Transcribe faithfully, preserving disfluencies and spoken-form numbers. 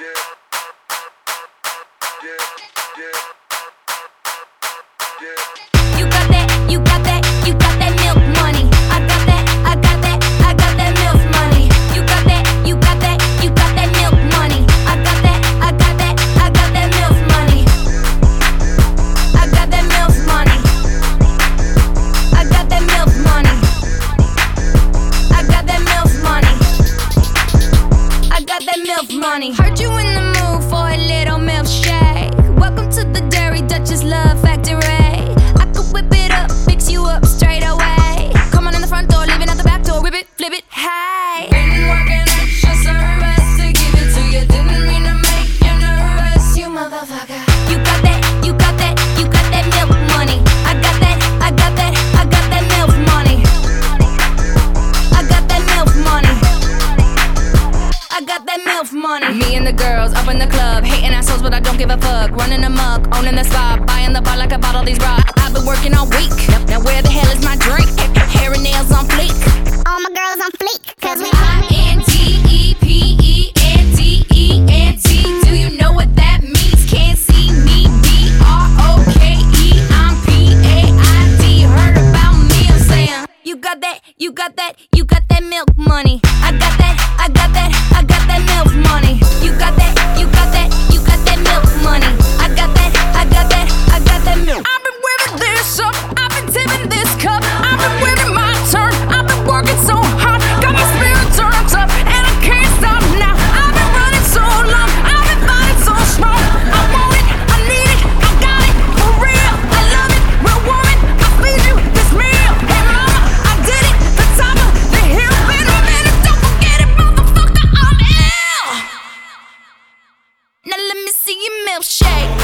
You got that, you got that, you got that milk money. I got that, I got that, I got that milk money. You got that, you got that, you got that milk money. I got that, I got that, I got that milk money. I got that milk money. I got that milk money. I got that milk money. I got that milk money. Heard you in the mood for a little milkshake. Welcome to the Dairy Duchess Love Factory. I could whip it up, fix you up straight away. Come on in the front door, leaving out the back door. Whip it, flip it, hey. Been working extra service to give it to you. Didn't mean to make you nervous, you motherfucker. You got that, you got that, you got that milk money. I got that, I got that, I got that milk money. I got that milk money. I got that milk money. Me and the girls up in the club, hating assholes, but I don't give a fuck. Running amok, owning the spot, buying the bar like I bought all these rocks. I've been working all week. Now where the hell is my drink? Hair and nails on fleek. All my girls on fleek, cause we I N D E P E N D E N T. Do you know what that means? Can't see me. B R O K E. I'm P A I D. Heard about me? I'm saying you got that, you got that, you got that milk money. I got that, I got that, I got that milk money. You got that, you got that, you got that milk money. I got that, I got that, I got that milk. I've been whipping this up, I've been tipping this cup, I've been whipping my turn, I've been working so hard, got my spirit turned up, and I can't stop now. I've been running so long, I've been fighting so strong. I want it, I need it, I got it, for real. I love it, real woman, I feed you this meal. Hey mama, I did it, the top of the hill. Been a minute, don't forget it, motherfucker, I'm ill. Now let me see your milkshake.